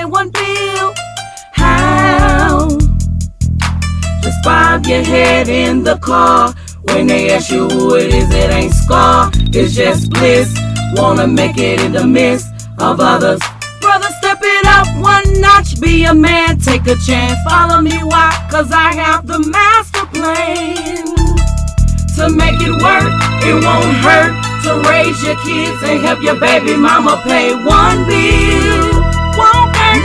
one bill. How? Just bob your head in the car. When they ask you who it is, it ain't Scar. It's just bliss. Wanna make it in the midst of others. Brother, step it up one notch. Be a man, take a chance. Follow me, why? Cause I have the master plan. To make it work, it won't hurt. To raise your kids and help your baby mama pay one bill.